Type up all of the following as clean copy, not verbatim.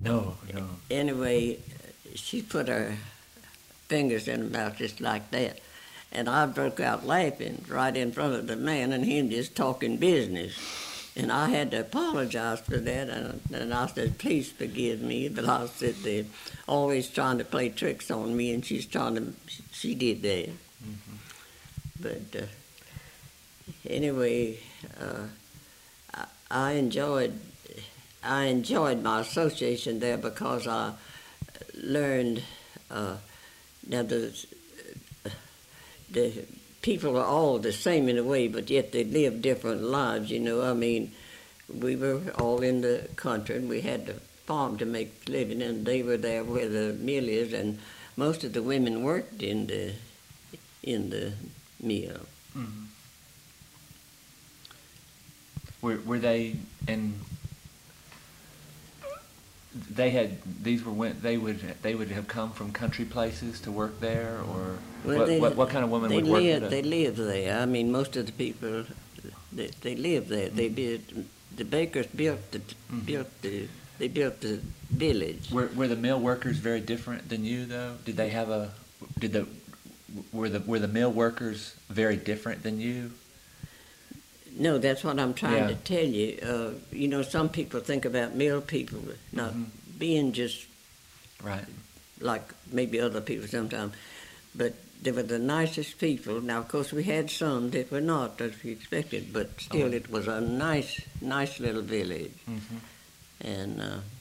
No, no. Anyway, she put her fingers in her mouth just like that. And I broke out laughing right in front of the man and him just talking business. And I had to apologize for that, and I said, please forgive me. But I said, they're always trying to play tricks on me, and she did that. Mm-hmm. But anyway, I enjoyed my association there because I learned that the people are all the same in a way, but yet they live different lives, you know. I mean, we were all in the country, and we had to farm to make a living, and they were there where the mill is, and most of the women worked in the mill. Mm-hmm. Were they, and they had, these were when they would have come from country places to work there, or Well, what kind of women would work there? They lived there. I mean, most of the people they lived there. They did. The bakers built the they built the village. Were the mill workers very different than you, though? Did they have a were the mill workers very different than you? No, that's what I'm trying to tell you. You know, some people think about mill people not being just right, like maybe other people sometimes, but they were the nicest people. Now, of course, we had some that were not as we expected, but still, it was a nice little village, and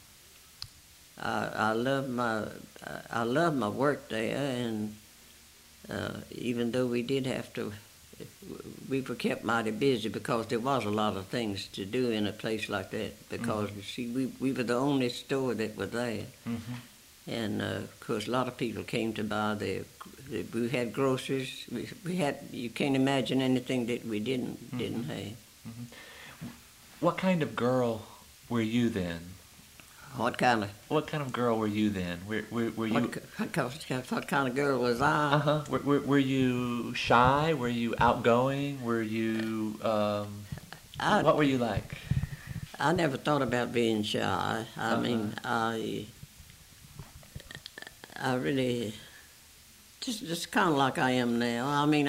I love my work there, and even though we did have to. We were kept mighty busy because there was a lot of things to do in a place like that because, you see, we were the only store that were there. And, of course, a lot of people came to buy we had groceries. We had, you can't imagine anything that we didn't have. What kind of girl were you then? What kind of girl were you then? Were you? What kind of girl was I? Were you shy? Were you outgoing? Were you? What were you like? I never thought about being shy. I mean, I really just kind of like I am now. I mean,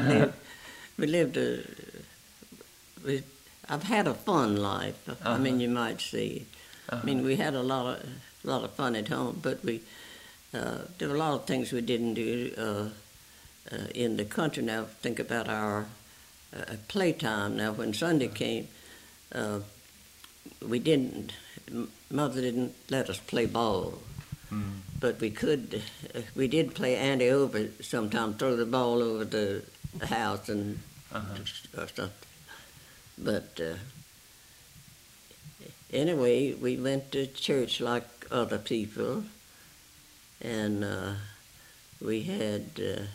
I've had a fun life. I mean, you might say. I mean, we had a lot of fun at home, but there were a lot of things we didn't do in the country. Now, think about our playtime. Now, when Sunday came, Mother didn't let us play ball, but we did play ante-over sometimes, throw the ball over the house and or something. But anyway, we went to church like other people, and we had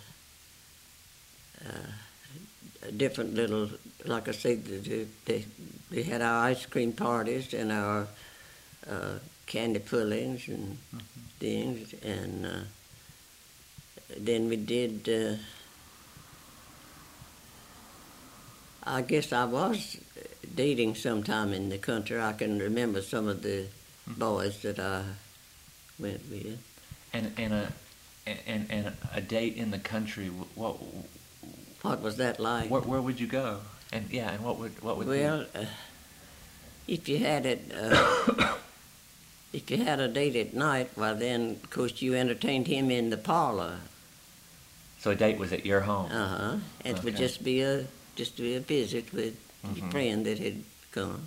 different little, like I said, we had our ice cream parties and our candy pullings and things, and then we did, I guess I was dating sometime in the country. I can remember some of the boys that I went with. And a date in the country. What was that like? Where would you go? And what would? Well, if you had it, if you had a date at night, well then, of course, you entertained him in the parlor. So a date was at your home. And it would just be a visit with your friend that had gone.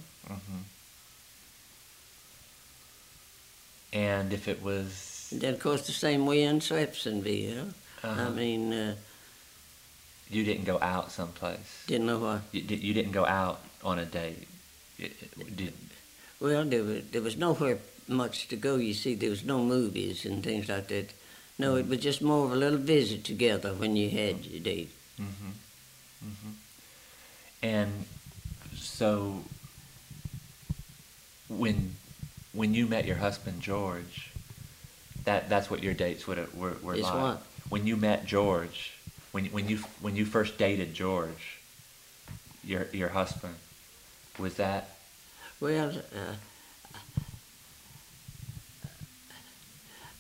And if it was... And then, of course, the same way in Swepsonville. I mean... you didn't go out someplace? Didn't know what? You didn't go out on a date? Well, there was nowhere much to go, you see. There was no movies and things like that. No, it was just more of a little visit together when you had your date. And so, when you met your husband George, that's what your dates were Is like. what? When you met George, when you first dated George, your husband, was that? Well,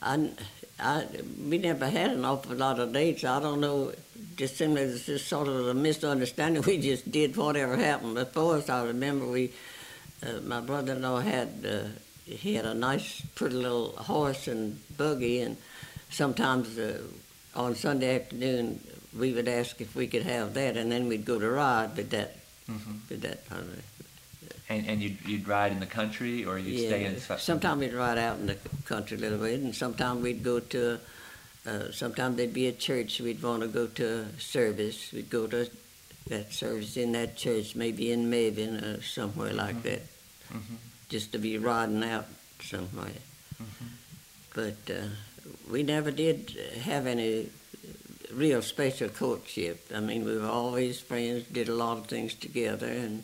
we never had an awful lot of dates. I don't know. Just simply, it's just sort of a misunderstanding. We just did whatever happened before us. I remember my brother-in-law he had a nice, pretty little horse and buggy, and sometimes on Sunday afternoon we would ask if we could have that, and then we'd go to ride with that. Mm-hmm. With that. And you'd ride in the country, or you'd stay in. Sometimes we'd ride out in the country a little bit, and sometimes we'd go to. Sometimes there'd be a church we'd want to go to a service. We'd go to that service in that church, maybe in Maven or somewhere like that, just to be riding out somewhere. But we never did have any real special courtship. I mean, we were always friends, did a lot of things together, and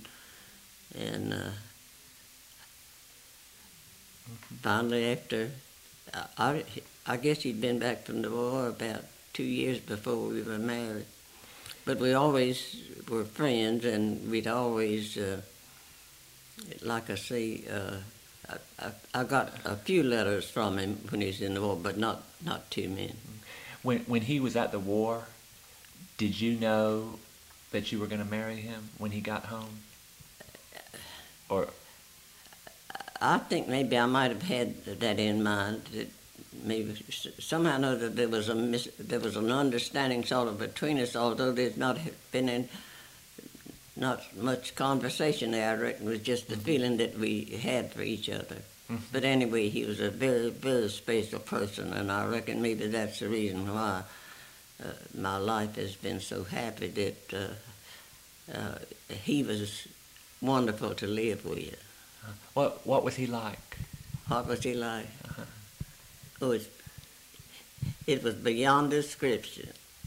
finally after, I guess he'd been back from the war about 2 years before we were married. But we always were friends, and we'd always, like I say, I got a few letters from him when he was in the war, but not too many. When he was at the war, did you know that you were going to marry him when he got home? Or I think maybe I might have had that in mind. That maybe somehow or another there was an understanding sort of between us, although there's not been not much conversation there. I reckon it was just the feeling that we had for each other. But anyway, he was a very, very special person, and I reckon maybe that's the reason why my life has been so happy, that he was wonderful to live with. What was he like? What was he like? Oh, it was beyond description.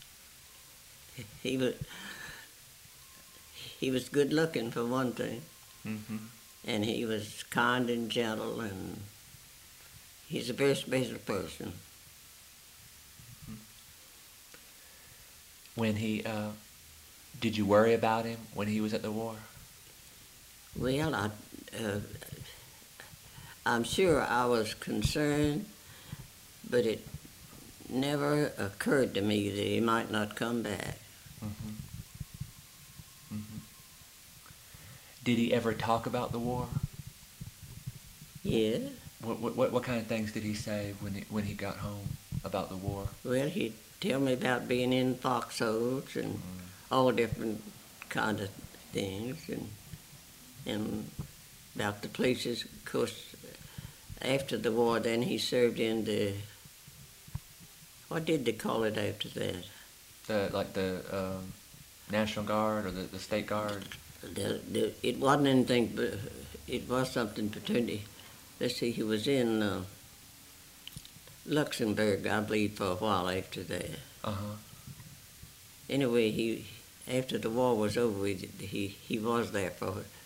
He was good looking, for one thing. And he was kind and gentle, and he's a very special person. When he, did you worry about him when he was at the war? Well, I'm sure I was concerned, but it never occurred to me that he might not come back. Did he ever talk about the war? Yeah. What kind of things did he say when he got home about the war? Well, he'd tell me about being in foxholes and all different kind of things, and about the places. Of course, after the war, then he served in the, what did they call it after that? The National Guard or the State Guard? It wasn't anything, but it was something between. Let's see, he was in Luxembourg, I believe, for a while after that. Anyway, after the war was over, he was there for it.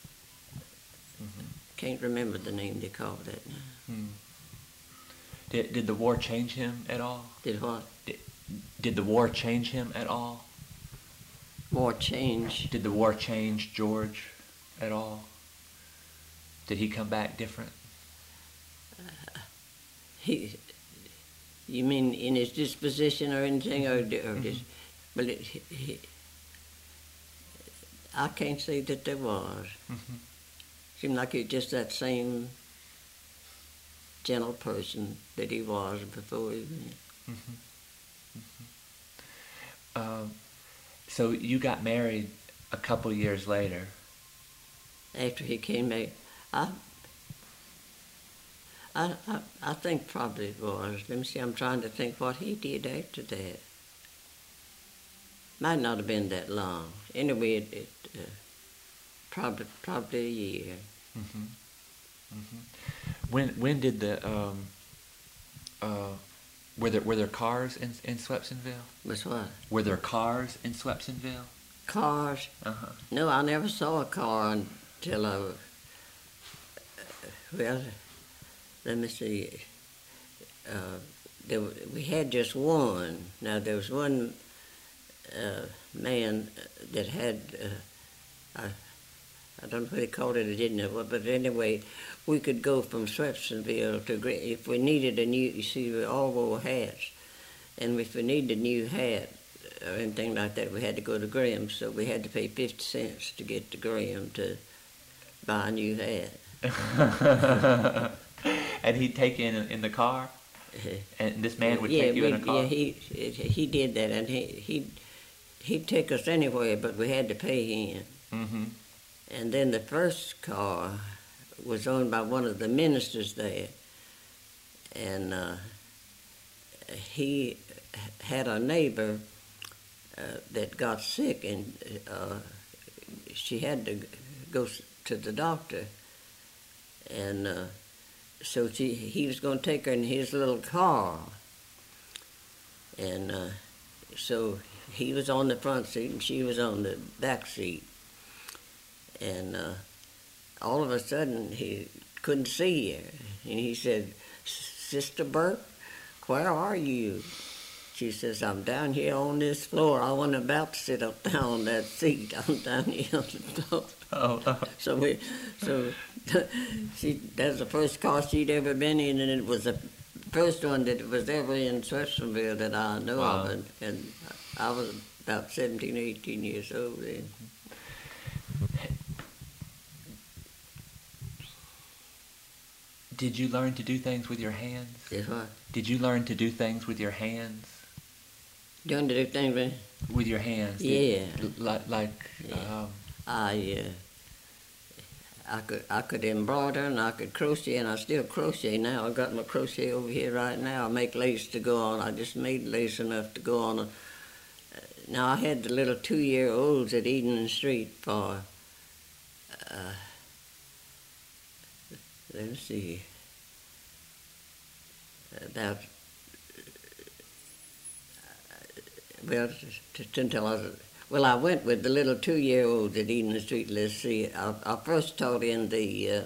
Can't remember the name they called that now. Did the war change him at all? Did what? Did the war change him at all? War change? Did the war change George at all? Did he come back different? You mean in his disposition or anything, or just? Well, I can't say that there was. Seemed like he was just that same gentle person that he was before he went. So you got married a couple years later. After he came back, I think probably it was. Let me see, I'm trying to think what he did after that. Might not have been that long. Anyway, probably a year. When did the were there cars in Swepsonville? Was what? Were there cars in Swepsonville? Cars? No, I never saw a car until I was, well, let me see. We had just one. Now, there was one man that had I don't know what they called it, I didn't know, but anyway, we could go from Swepsonville to if we needed a new, you see, we all wore hats, and if we needed a new hat or anything like that, we had to go to Graham's, so we had to pay 50 cents to get to Graham to buy a new hat. And he'd take you in the car? And this man would take you in a car? Yeah, he did that, and he'd take us anywhere, but we had to pay him. Mm-hmm. And then the first car was owned by one of the ministers there, and he had a neighbor that got sick, and she had to go to the doctor, and so he was going to take her in his little car, and so he was on the front seat and she was on the back seat, and all of a sudden he couldn't see her, and he said, "Sister Burke, where are you?" She says, "I'm down here on this floor. I wasn't about to sit up down on that seat. I'm down here on the floor." Oh. So that's the first car she'd ever been in, and it was the first one that was ever in Swepsonville that I know of, and I was about 17, 18 years old then. Did you learn to do things with your hands? Yes, what? Did you learn to do things with your hands? Learn to do things with? With your hands? Yeah. I could embroider and I could crochet, and I still crochet now. I got my crochet over here right now. I make lace to go on. I just made lace enough to go on. Now I had the little 2-year-olds at Eden Street for, let's see, about, I went with the little 2-year-olds at Eden Street. Let's see, I first taught in the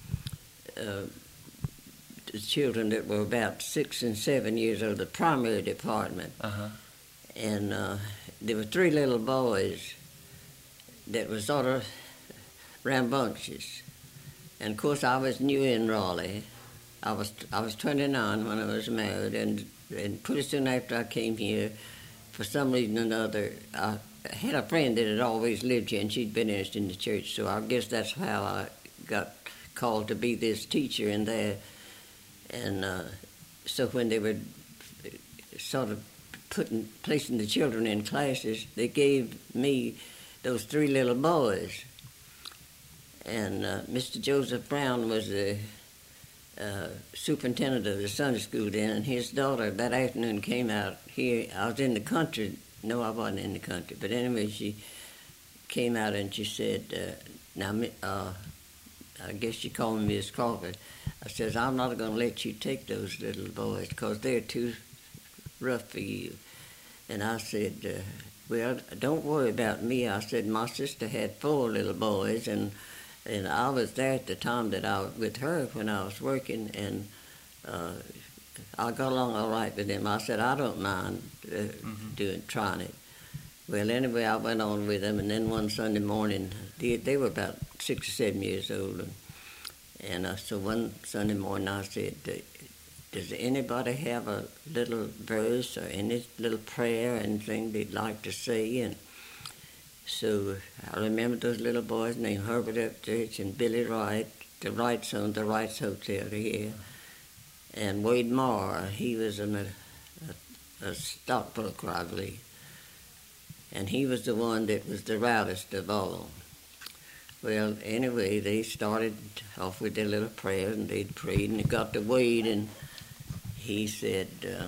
children that were about 6 and 7 years old, the primary department. Uh-huh. And there were 3 little boys that were sort of rambunctious. And of course I was new in Raleigh. I was 29 when I was married, and pretty soon after I came here, for some reason or another, I had a friend that had always lived here, and she'd been interested in the church, so I guess that's how I got called to be this teacher in there. And so when they were sort of placing the children in classes, they gave me those 3 little boys. And Mr. Joseph Brown was the superintendent of the Sunday school then, and his daughter that afternoon came out here. I was in the country. No, I wasn't in the country. But anyway, she came out and she said, I guess she called me Miss Crawford. I says, "I'm not going to let you take those little boys because they're too rough for you." And I said, "Well, don't worry about me." I said, "My sister had 4 little boys, and I was there at the time that I was with her when I was working, and I got along all right with them." I said, "I don't mind trying it." Well, anyway, I went on with them, and then one Sunday morning, they were about 6 or 7 years old, and so one Sunday morning I said, "Does anybody have a little verse or any little prayer or anything they'd like to say?" And so I remember those little boys named Herbert Upchurch and Billy Wright. The Wrights owned the Wrights Hotel here. And Wade Moore, he was a stockbroker, I believe. And he was the one that was the loudest of all. Well, anyway, they started off with their little prayer, and they'd prayed, and they got to Wade, and he said,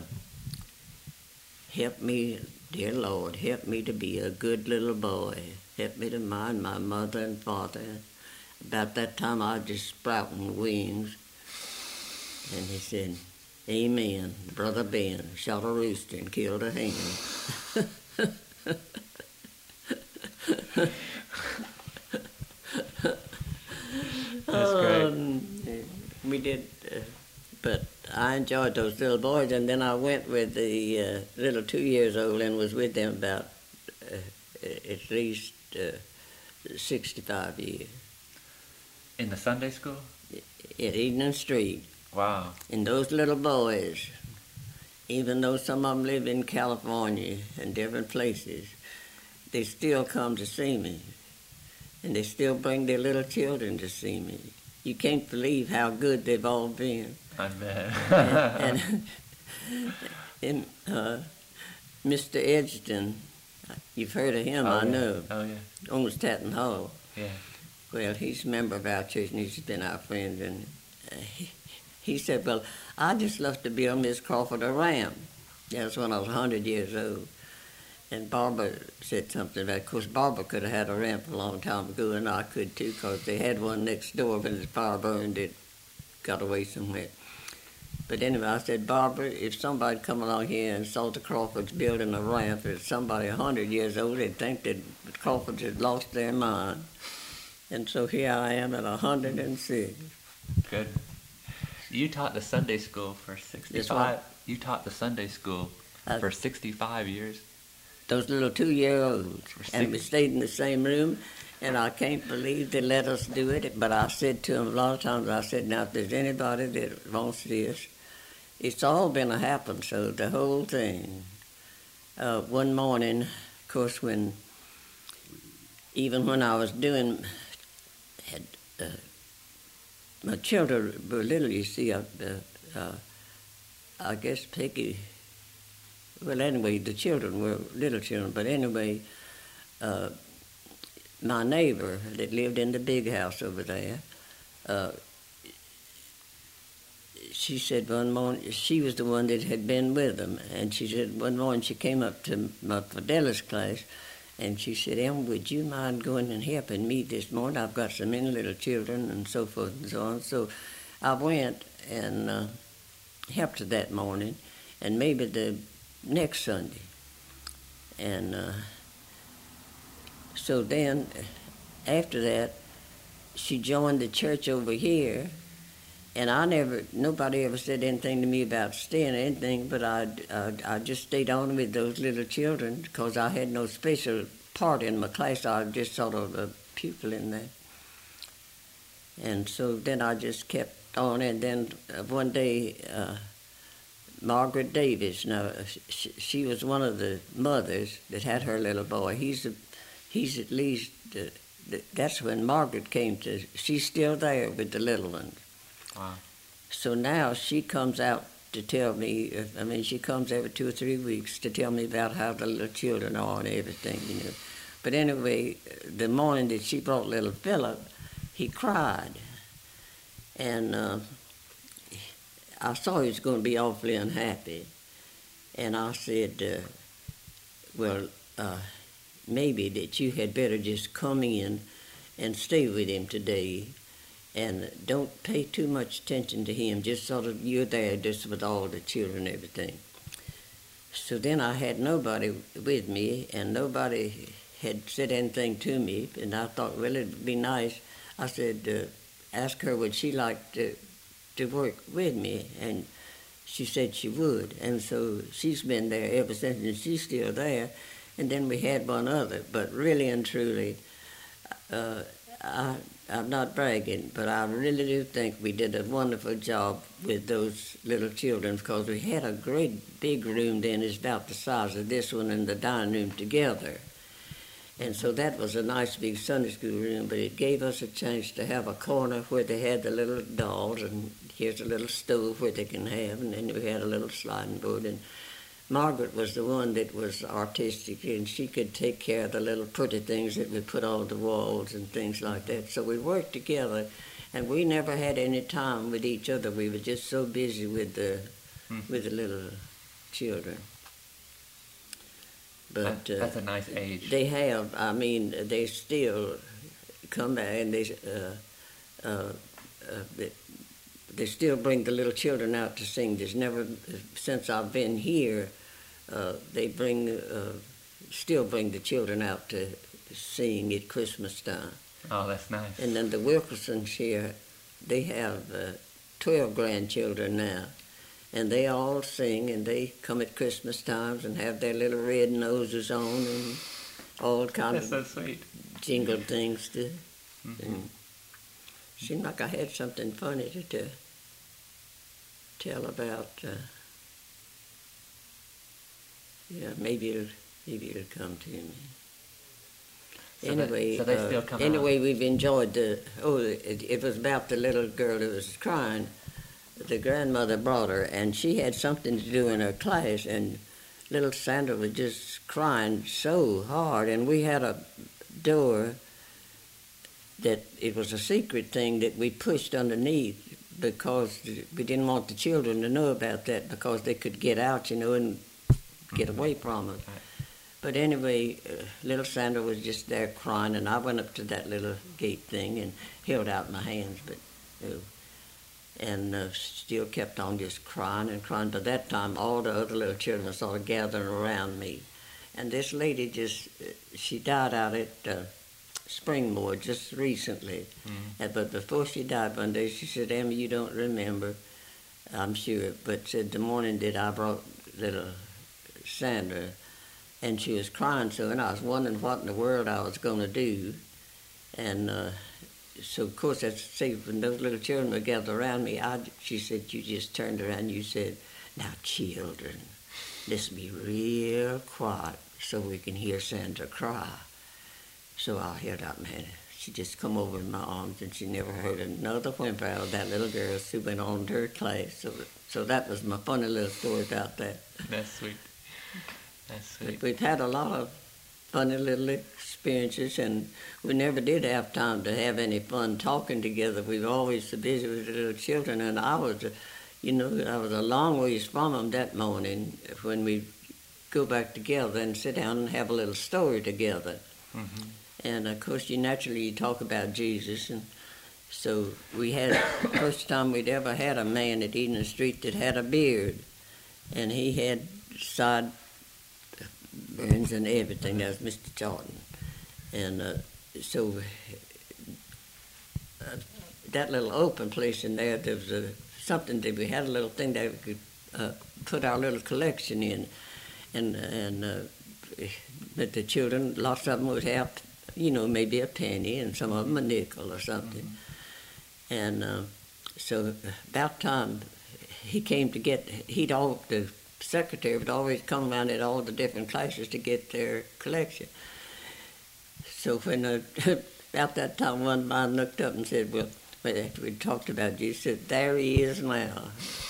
"Help me, dear Lord, help me to be a good little boy. Help me to mind my mother and father." About that time, I was just sprouting wings. And he said, "Amen. Brother Ben shot a rooster and killed a hen." That's great. We did, but I enjoyed those little boys, and then I went with the little 2 years old and was with them about at least 65 years. In the Sunday school? at Eden Street. Wow. And those little boys, even though some of them live in California and different places, they still come to see me. And they still bring their little children to see me. You can't believe how good they've all been. I bet. and Mr. Edgerton, you've heard of him, I know. Oh, yeah. Owns Tatton Hall. Yeah. Well, he's a member of our church, and he's been our friend. And he said, well, I just love to build Miss Crawford a ramp. That was when I was 100 years old. And Barbara said something about, of course, Barbara could have had a ramp a long time ago, and I could too, because they had one next door, but the fire burned, it got away somewhere. But anyway, I said, Barbara, if somebody come along here and saw the Crawfords building a ramp, if somebody 100 years old, they'd think that the Crawfords had lost their mind. And so here I am at 106. Good. You taught the Sunday school for 65. You taught the Sunday school for 65 years. Those little 2-year-olds, and we stayed in the same room, and I can't believe they let us do it. But I said to them a lot of times, I said, now if there's anybody that wants this, it's all been a happen. So the whole thing. One morning, of course, even when I was doing, my children were little, you see, I guess Peggy. Well, anyway, the children were little children, but anyway, my neighbor that lived in the big house over there, she said one morning, she was the one that had been with them, and she said one morning she came up to my Fidelis class, and she said, Em, would you mind going and helping me this morning? I've got so many little children and so forth and so on. So I went and helped her that morning, and maybe the next Sunday. And so then, after that, she joined the church over here, and nobody ever said anything to me about staying or anything, but I just stayed on with those little children because I had no special part in my class. I was just sort of a pupil in there. And so then I just kept on, and then one day, Margaret Davis. Now, she was one of the mothers that had her little boy. He's at least, that's when Margaret came to, she's still there with the little ones. Wow. So now she comes out to tell me, she comes every 2 or 3 weeks to tell me about how the little children are and everything, you know. But anyway, the morning that she brought little Philip, he cried. And I saw he was going to be awfully unhappy. And I said, maybe that you had better just come in and stay with him today and don't pay too much attention to him, just sort of, you're there just with all the children and everything. So then I had nobody with me, and nobody had said anything to me, and I thought, well, it'd be nice. I said, ask her would she like to work with me, and she said she would, and so she's been there ever since, and she's still there. And then we had one other, but really and truly, I'm not bragging, but I really do think we did a wonderful job with those little children, because we had a great big room then, it's about the size of this one and the dining room together. And so that was a nice big Sunday school room, but it gave us a chance to have a corner where they had the little dolls, and here's a little stove where they can have, and then we had a little sliding board. And Margaret was the one that was artistic, and she could take care of the little pretty things that we put on the walls and things like that. So we worked together, and we never had any time with each other. We were just so busy with the little children. But that's a nice age. They have, they still come back, and they still bring the little children out to sing. There's never, since I've been here, they still bring the children out to sing at Christmas time. Oh, that's nice. And then the Wilkersons here, they have 12 grandchildren now. And they all sing, and they come at Christmas times and have their little red noses on and all kinds of so sweet. Jingle things. seemed like I had something funny to tell about. Yeah, maybe it'll come to me. So Anyway, so they still come anyway, out. we've enjoyed it was about the little girl that was crying. The grandmother brought her, and she had something to do in her class, and little Sandra was just crying so hard, and we had a door that it was a secret thing that we pushed underneath because we didn't want the children to know about that because they could get out, and get away from it. Right. But anyway, little Sandra was just there crying, and I went up to that little gate thing and held out my hands, but still kept on just crying and crying. By that time, all the other little children were sort of gathering around me. And this lady she died out at Springmore just recently. But before she died one day, she said, "Emma, you don't remember, I'm sure, but said the morning that I brought little Sandra," and she was crying so, and I was wondering what in the world I was going to do. And so, of course, when those little children were gathered around me, she said, "You just turned around and you said, 'Now, children, let's be real quiet so we can hear Sandra cry.'" So I held out my hand. She just come over in my arms, and she never heard another whimper out of that little girl. She went on to her class. So that was my funny little story about that. That's sweet. That's sweet. But we've had a lot of funny little experiences, and we never did have time to have any fun talking together. We were always so busy with the little children, and I was a long ways from them that morning when we go back together and sit down and have a little story together. Mm-hmm. And of course, you talk about Jesus, and so we had first time we'd ever had a man at Eden Street that had a beard, and he had side burns and everything. That was Mr. Jordan, and so that little open place in there was something that we had a little thing that we could put our little collection in, and but the children, lots of them would have, maybe a penny, and some of them a nickel or something. Mm-hmm. And so about time he came to get, the secretary would always come around at all the different classes to get their collection. So when about that time, one man looked up and said, "Well, after we talked about you," said, "There he is now."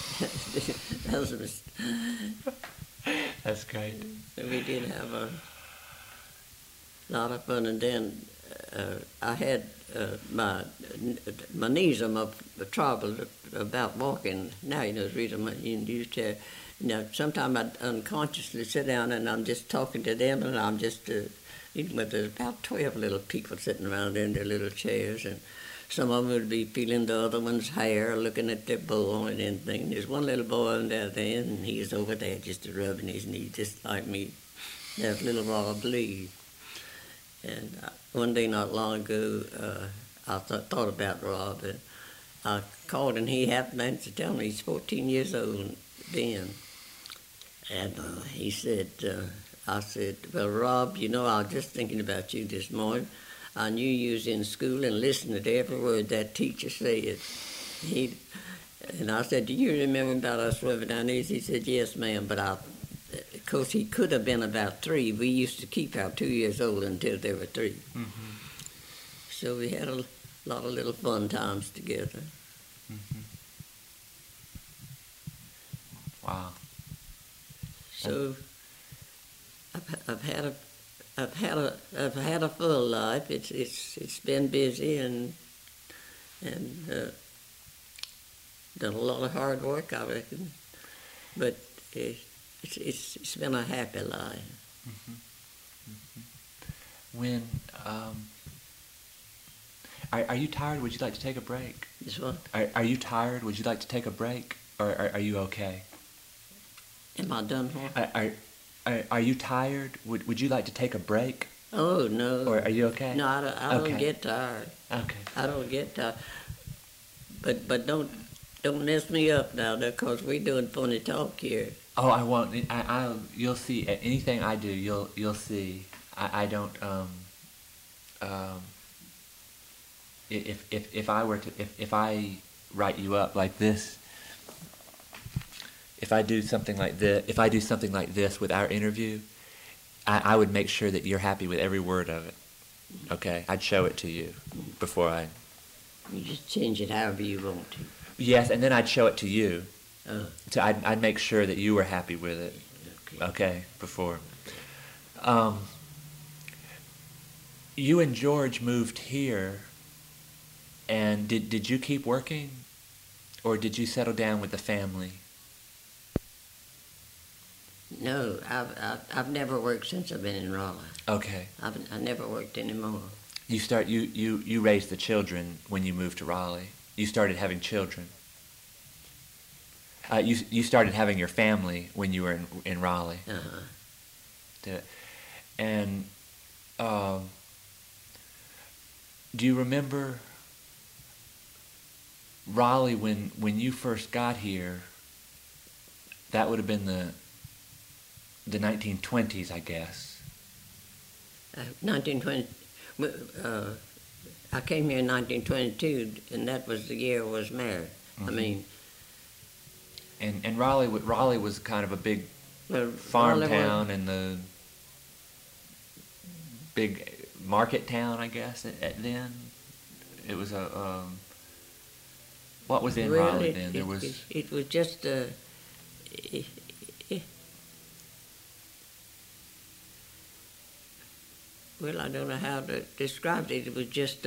That's great. So we did have a lot of fun, and then I had my knees are my trouble about walking. Now, the reason I used to. Sometimes I unconsciously sit down and I'm just talking to them, and I'm just, there's about 12 little people sitting around in their little chairs, and some of them would be feeling the other one's hair, looking at their bowl and anything. There's one little boy under there, and he's over there just rubbing his knee, just like me. There's little Rob Lee. And one day not long ago, I thought about Rob, and I called, and he happened to tell me he's 14 years old then. And he said, I said, "Well, Rob, I was just thinking about you this morning. I knew you was in school and listened to every word that teacher said." And I said, "Do you remember about us swimming down there?" He said, "Yes, ma'am, but of course, he could have been about 3. We used to keep our 2 years old until they were 3. Mm-hmm. So we had a lot of little fun times together. Mm-hmm. Wow. So I've had a full life. It's been busy and done a lot of hard work, I reckon. But it's been a happy life. Mm-hmm. Mm-hmm. When are you tired? Would you like to take a break? This what? Are you tired? Would you like to take a break, or are you okay? Am I done what? Are you tired? Would you like to take a break? Oh, no. Or are you okay? No, I don't get tired. Okay. I don't get tired. But don't mess me up now, because we're doing funny talk here. Oh, I won't. You'll see. Anything I do, you'll see. I don't. if I were to if I write you up like this, if I do something like this with our interview, I would make sure that you're happy with every word of it. Okay, I'd show it to you before I. You just change it however you want to. Yes, and then I'd show it to you. I'd make sure that you were happy with it. Okay, before. You and George moved here, and did you keep working, or did you settle down with the family? No, I've never worked since I've been in Raleigh. Okay. I never worked anymore. You raised the children when you moved to Raleigh. You started having children. You started having your family when you were in Raleigh. And do you remember Raleigh when you first got here? That would have been the 1920s, I guess. 1920. I came here in 1922, and that was the year I was married. Mm-hmm. I mean. And Raleigh was kind of a big farm town and the big market town, I guess. Then it was a. What was in Raleigh then? There was. It was just a. Well, I don't know how to describe it. It was just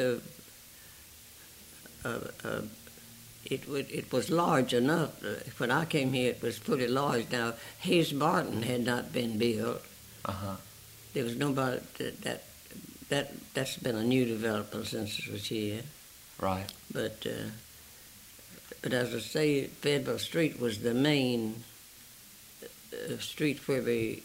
it was large enough. When I came here, it was pretty large. Now, Hayes Barton had not been built. There was nobody that's been a new development since it was here. Right. But as I say, Fayetteville Street was the main street where we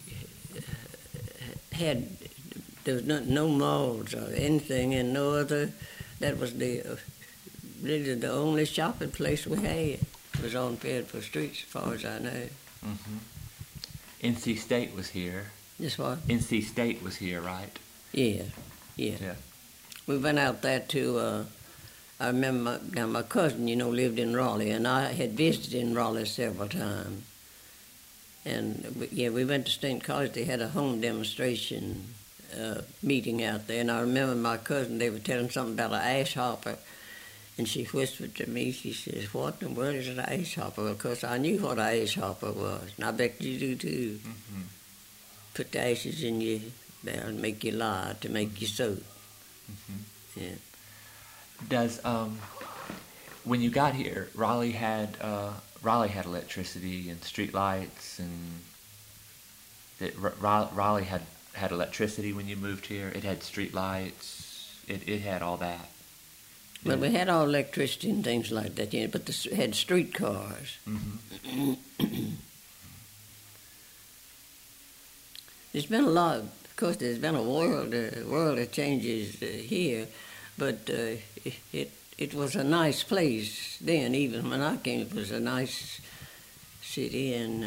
had. There was no malls or anything, and no other. That was really the only shopping place we had. It was on Fayetteville Street, as far as I know. Mm-hmm. NC State was here. Just what? NC State was here, right? Yeah. We went out there to. I remember my cousin, lived in Raleigh, and I had visited in Raleigh several times. And we went to State College. They had a home demonstration meeting out there, and I remember my cousin, they were telling something about an ash hopper, and she whispered to me, she says, "What in the world is an ash hopper?" Well, of course, I knew what an ash hopper was, and I bet you do too. Mm-hmm. Put the ashes in your there and make you lye to make you soap. Mm-hmm. Yeah. Does when you got here, Raleigh had electricity and street lights, and Raleigh had electricity when you moved here. It had street lights. It had all that. Well, we had all electricity and things like that, but it had streetcars. Mm-hmm. There's been a lot. Of course, there's been a world of changes here, but it was a nice place then. Even when I came, it was a nice city, and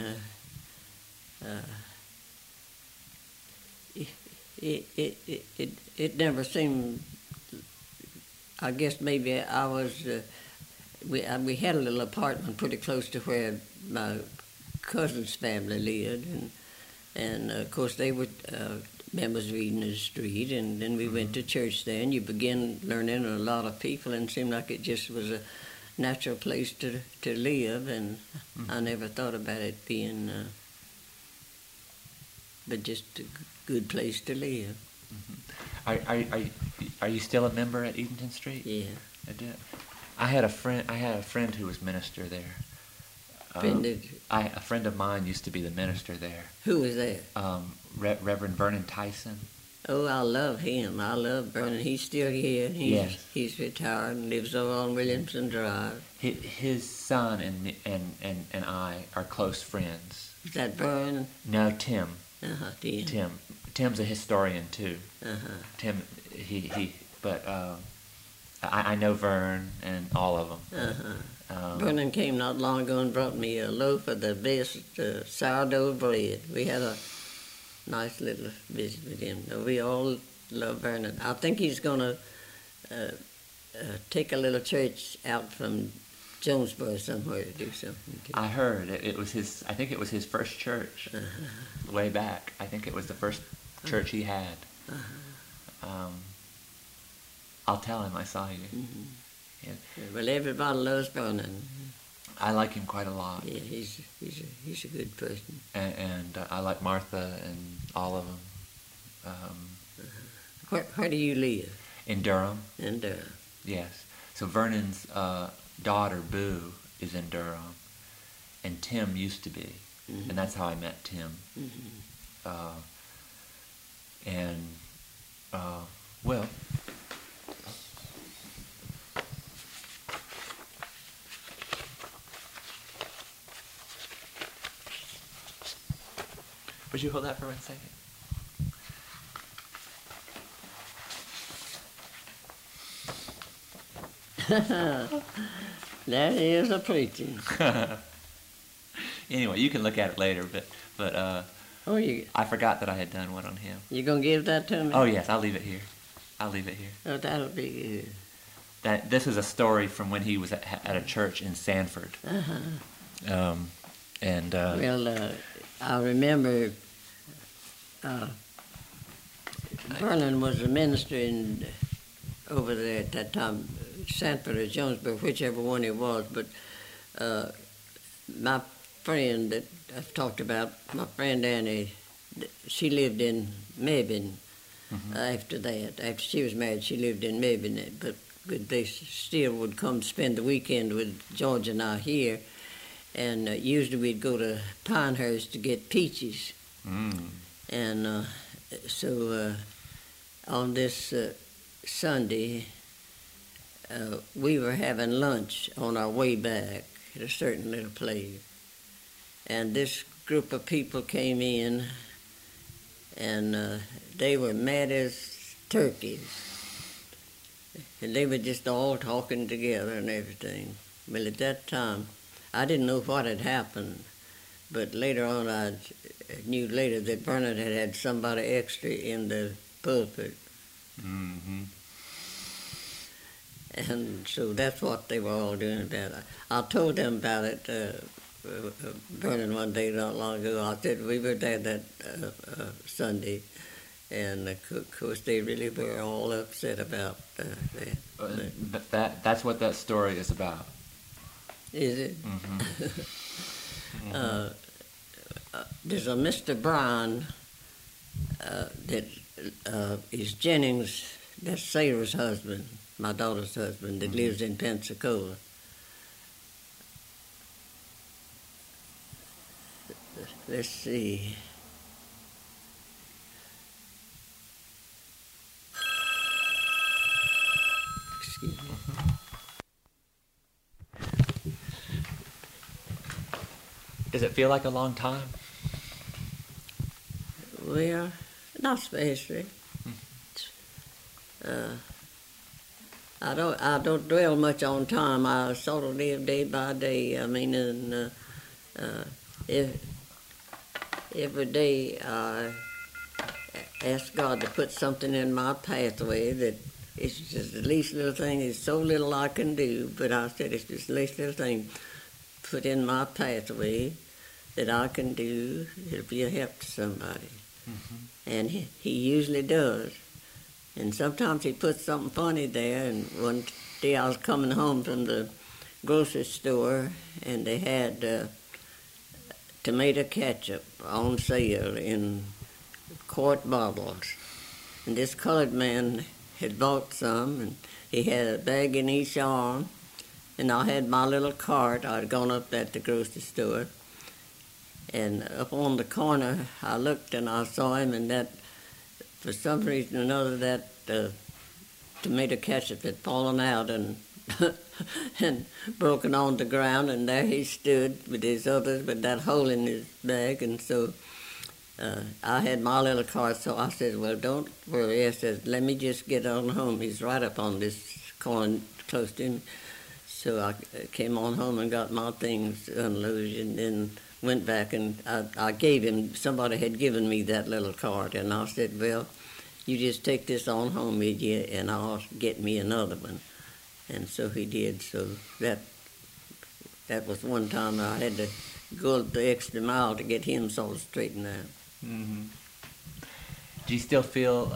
it never seemed. I guess maybe I was. We had a little apartment pretty close to where my cousin's family lived, and of course they were members of Eden Street, and then we went to church there, and you begin learning a lot of people, and it seemed like it just was a natural place to live, and I never thought about it being, but just a good place to live. Are you still a member at Edenton Street? Yeah. I did. I had a friend who was minister there. A friend of mine used to be the minister there. Who was there? Reverend Vernon Tyson. Oh, I love him. I love Vernon. He's still here. He's retired and lives over on Williamson Drive. His son and I are close friends. Is that Vernon? No, Tim. Tim. Tim's a historian too. Tim, but I know Vern and all of them. Vernon came not long ago and brought me a loaf of the best sourdough bread. We had a nice little visit with him. We all love Vernon. I think he's going to take a little church out from Jonesboro somewhere to do something. I heard it was his. I think it was his first church, way back. I think it was the first church he had. I'll tell him I saw you. Mm-hmm. Yeah. Well, everybody loves Vernon. I like him quite a lot. Yeah, he's a good person. And I like Martha and all of them. Where do you live? In Durham. In Durham. Yes. So Vernon's daughter, Boo, is in Durham. And Tim used to be. Mm-hmm. And that's how I met Tim. Mm-hmm. Well... Would you hold that for 1 second? That is a preaching. Anyway, you can look at it later, but I forgot that I had done one on him. You gonna give that to me? Oh yes, I'll leave it here. Oh, that'll be good. This is a story from when he was at a church in Sanford. I remember Vernon was a minister over there at that time, Sanford or Jonesboro, whichever one it was. But my friend that I've talked about, my friend Annie, she lived in Mebane. After that. After she was married, she lived in Mebane. But they still would come spend the weekend with George and I here. And usually we'd go to Pinehurst to get peaches. And so on this Sunday, we were having lunch on our way back at a certain little place. And this group of people came in, and they were mad as turkeys. And they were just all talking together and everything. Well, at that time, I didn't know what had happened, but later on I knew later that Bernard had somebody extra in the pulpit. Mm-hmm. And so that's what they were all doing about it. I told them about it, Bernard, one day not long ago. I said we were there that Sunday, and of course they really were all upset about that. But that's what that story is about. Is it? Mm-hmm. There's a Mr. Brown that is Jennings, that's Sarah's husband, my daughter's husband, that lives in Pensacola. Let's see. Excuse me. Does it feel like a long time? Well, not especially. I don't dwell much on time. I sort of live day by day. I mean, and every day I ask God to put something in my pathway that it's just the least little thing. It's so little I can do, but I said it's just the least little thing put in my pathway that I can do. It'll be a help to somebody. And he usually does. And sometimes he puts something funny there. And one day I was coming home from the grocery store, and they had tomato ketchup on sale in quart bottles. And this colored man had bought some, and he had a bag in each arm. And I had my little cart. I'd gone up at the grocery store. And up on the corner, I looked and I saw him, and that, for some reason or another, that tomato ketchup had fallen out and and broken on the ground, and there he stood with his others with that hole in his bag. And so I had my little cart, so I said, well, don't worry. I said, let me just get on home. He's right up on this corner close to him. So I came on home and got my things unloaded, and then went back, and I gave him, somebody had given me that little card, and I said, well, you just take this on home with you, and I'll get me another one. And so he did. So that was one time I had to go the extra mile to get him sort of straightened out. Mm-hmm. Do you still feel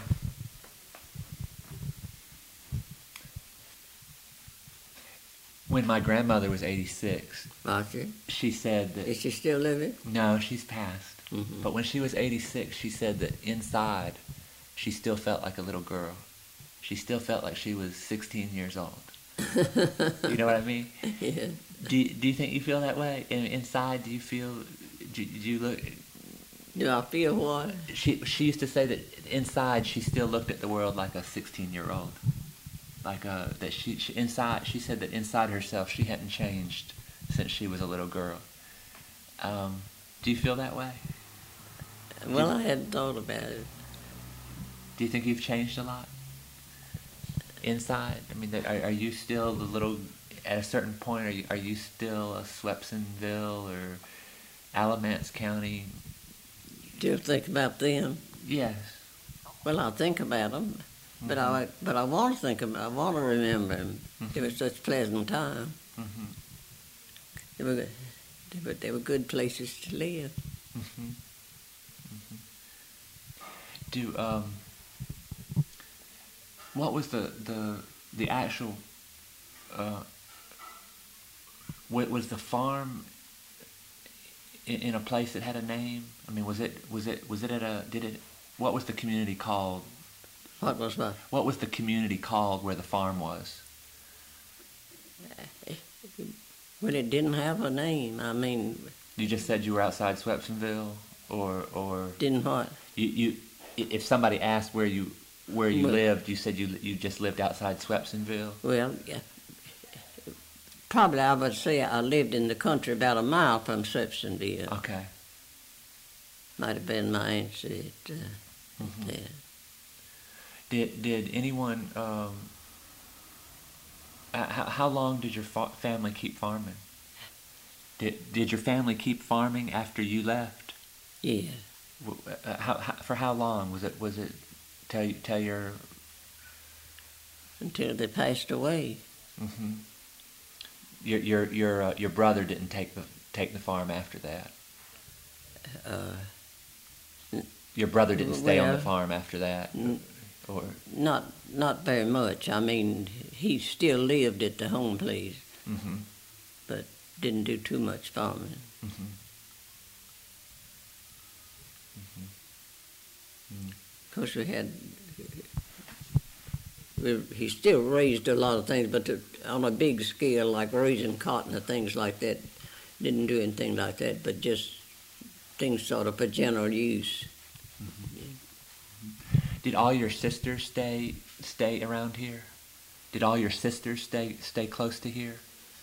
when my grandmother was 86, Roger, she said that... is she still living? No, she's passed. Mm-hmm. But when she was 86, she said that inside, she still felt like a little girl. She still felt like she was 16 years old. You know what I mean? Yeah. Do you think you feel that way? Inside, do you feel... Do you look... Do I feel what? She used to say that inside, she still looked at the world like a 16-year-old. Like that she inside, she said that inside herself, she hadn't changed since she was a little girl. Do you feel that way? Well, I hadn't thought about it. Do you think you've changed a lot inside? I mean, are you still the little? At a certain point, are you still a Swepsonville or Alamance County? Still think about them? Yes. Well, I think about them, but I want to think of. I want to remember them. Mm-hmm. It was such a pleasant time. Mm-hmm. They were good places to live. Mm-hmm. Mm-hmm. What was the actual? Was the farm in a place that had a name? I mean, was it at a? What was the community called? What was what? What was the community called where the farm was? Well, it didn't have a name. I mean, You just said you were outside Swepsonville, or didn't what? you if somebody asked where you Well- lived, you said you just lived outside Swepsonville. Well, yeah, probably I would say I lived in the country about a mile from Swepsonville. Okay. Might have been my answer. Mhm. Yeah. Did anyone? How long did your family keep farming? Did your family keep farming after you left? Yeah. For how long was it? Tell your. Until they passed away. Mm-hmm. Your brother didn't take the farm after that. Your brother didn't stay on the well, farm after that, or. Not very much. I mean, he still lived at the home place, Mm-hmm. but didn't do too much farming. Mm-hmm. Mm-hmm. Of course, he still raised a lot of things, but on a big scale, like raising cotton and things like that, didn't do anything like that, but just things sort of for general use. Did all your sisters stay around here? Did all your sisters stay close to here?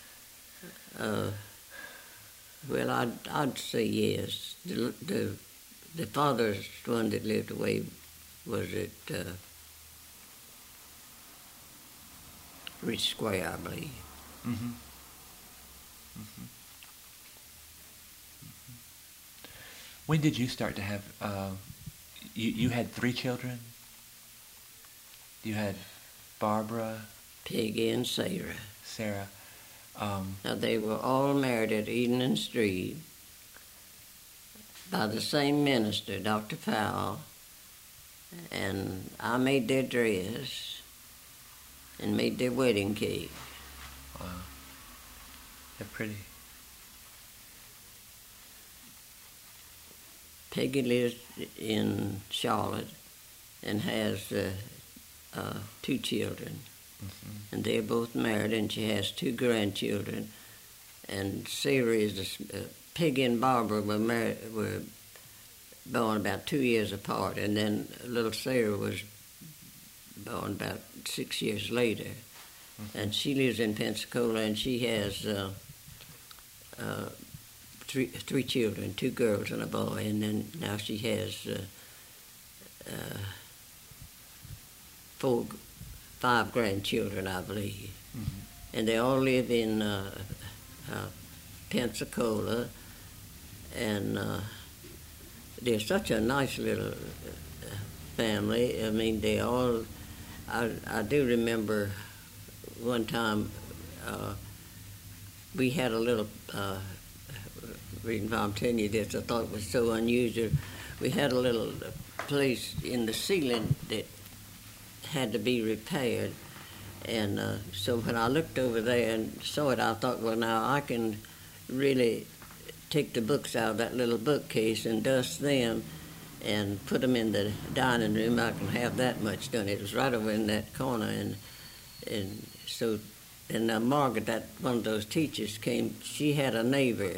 Well, I'd say yes. The father's one that lived away was at Rich Square, I believe. Mm-hmm. Mm-hmm. When did you start to have? You had 3 children. You had Barbara, Peggy and Sarah. Sarah. Now, they were all married at Eden and Street by the same minister, Dr. Powell, and I made their dress and made their wedding cake. Wow, they're pretty. Peggy lives in Charlotte and has 2 children. Mm-hmm. And they're both married, and she has 2 grandchildren. And Sarah is Peggy and Barbara were born about 2 years apart, and then little Sarah was born about 6 years later. Mm-hmm. And she lives in Pensacola, and she has 3 children, 2 girls and a boy, and then now she has 5 grandchildren, I believe. Mm-hmm. And they all live in Pensacola, and they're such a nice little family. I mean, they all, I do remember one time we had a little, reason why I'm telling you this, I thought it was so unusual. We had a little place in the ceiling that had to be repaired. And so when I looked over there and saw it, I thought, well, now I can really take the books out of that little bookcase and dust them and put them in the dining room. I can have that much done. It was right over in that corner. And so, and Margaret, that one of those teachers came, she had a neighbor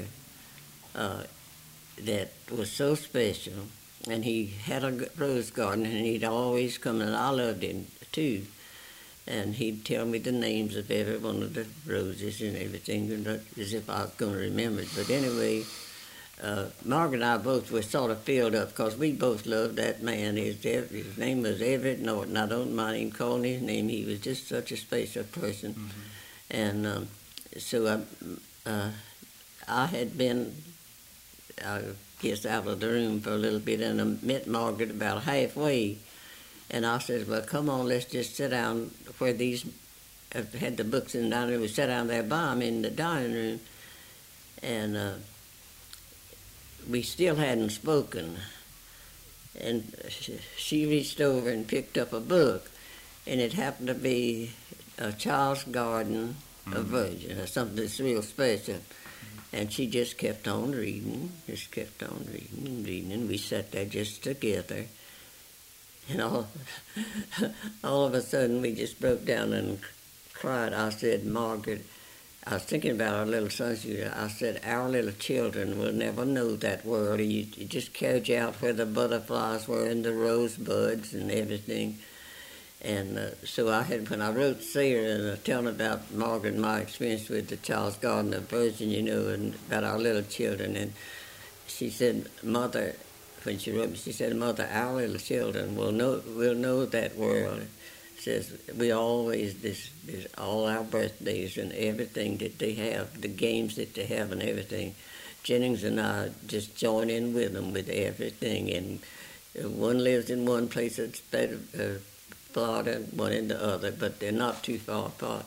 that was so special, and he had a rose garden, and he'd always come, and I loved him too. And he'd tell me the names of every one of the roses and everything, as if I was going to remember it. But anyway, Margaret and I both were sort of filled up because we both loved that man. His name was Everett Norton. I don't mind him calling his name. He was just such a special person. Mm-hmm. And so I had been, I guess, out of the room for a little bit, and I met Margaret about halfway. And I said, well, come on, let's just sit down where these had the books in the dining room. We sat down there by them in the dining room. And we still hadn't spoken. And she reached over and picked up a book. And it happened to be Charles Garden, a Virgin, or something that's real special. And she just kept on reading, and reading. And we sat there just together. And all of a sudden, we just broke down and cried. I said, Margaret, I was thinking about our little sons. I said, our little children will never know that world. You just carried you out where the butterflies were and the rosebuds and everything. And so when I wrote Sarah and telling about Margaret and my experience with the Charles Garden of Virgin, and about our little children, and she said, Mother, when she wrote me, she said, Mother, our little children will know that world. Says we always, this all our birthdays and everything that they have, the games that they have and everything. Jennings and I just join in with them with everything. And one lives in one place that's better, Florida, one in the other, but they're not too far apart.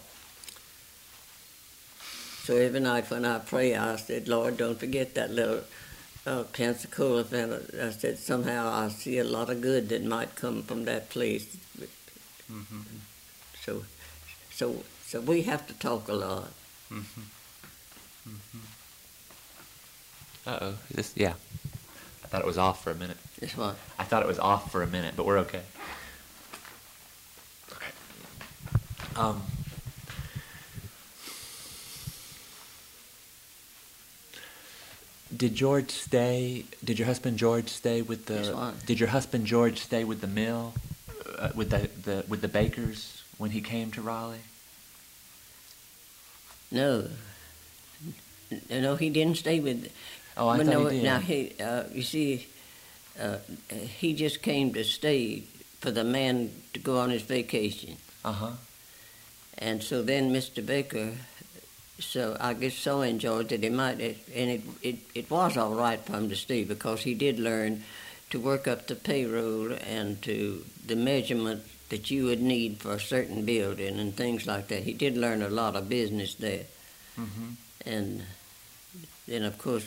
So every night when I pray, I said, Lord, don't forget that little Pensacola fellow. I said, somehow I see a lot of good that might come from that place. Mm-hmm. So we have to talk a lot. Mm-hmm. Mm-hmm. Uh-oh. Yeah. I thought it was off for a minute. It's what? I thought it was off for a minute, but we're okay. Okay. Did your husband George stay with the? Did your husband George stay with the mill, with the bakers when he came to Raleigh? No, he didn't stay with. Oh, I thought he did. Now you see, he just came to stay for the man to go on his vacation. And so then Mr. Baker. So I guess so enjoyed that he might, and it was all right for him to stay because he did learn to work up the payroll and to the measurement that you would need for a certain building and things like that. He did learn a lot of business there. Mm-hmm. And then, of course,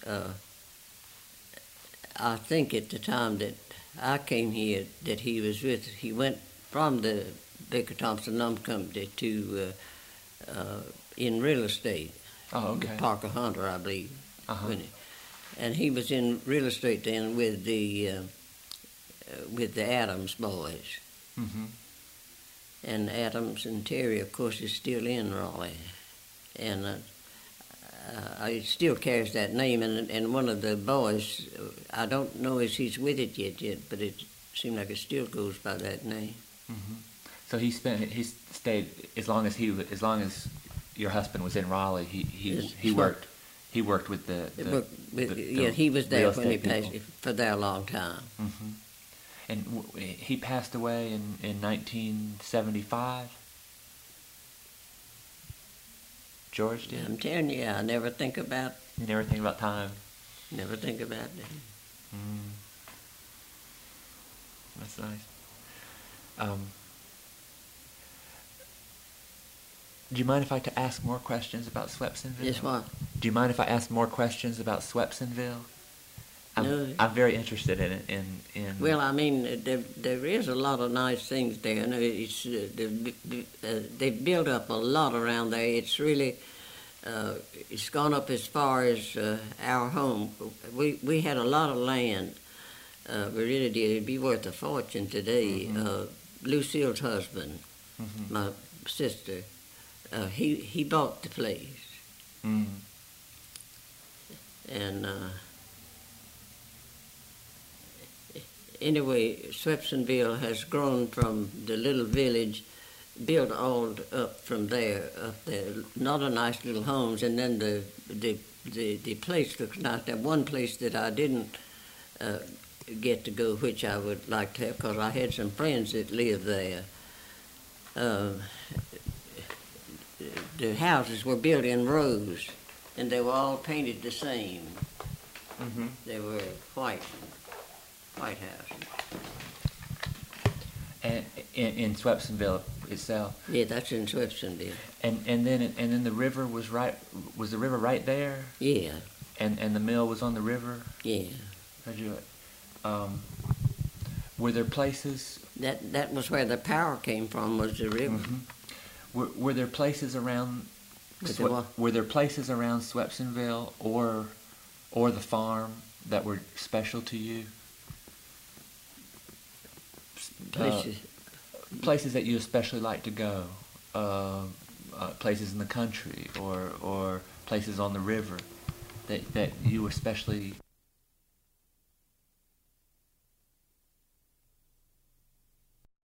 I think at the time that I came here that he went from the Baker Thompson Lumber Company to in real estate. Oh, okay. Parker Hunter, I believe. And he was in real estate then with the Adams boys. Mm-hmm. And Adams and Terry, of course, is still in Raleigh. And he still carries that name. And one of the boys, I don't know if he's with it yet, but it seems like it still goes by that name. Mm-hmm. So he stayed as long as your husband was in Raleigh. He worked with he was there when he passed for there a long time. Mm-hmm. And he passed away in 1975. George did. I'm telling you, I never think about. You never think about time. Never think about that. That's nice. Do you mind if I ask more questions about Swepsonville? Just what? Do you mind if I ask more questions about Swepsonville? No. I'm very interested in it. Well, I mean, there is a lot of nice things there, and they've built up a lot around there. It's really, it's gone up as far as our home. We had a lot of land. We really did. It'd be worth a fortune today. Lucille's husband, my sister, he bought the place, and. Anyway, Swepsonville has grown from the little village, built all up from there, up there. Not a nice little homes, and then the place looks nice. That one place that I didn't get to go, which I would like to have, because I had some friends that lived there. The houses were built in rows, and they were all painted the same. They were white houses. And in Swepsonville itself. Yeah, that's in Swepsonville. And then the river was right. Was the river right there? Yeah. And the mill was on the river. Yeah. Were there places? That was where the power came from. Was the river. Were there places around? Were there places around Swepsonville or the farm that were special to you? Places that you especially like to go, places in the country or places on the river that you especially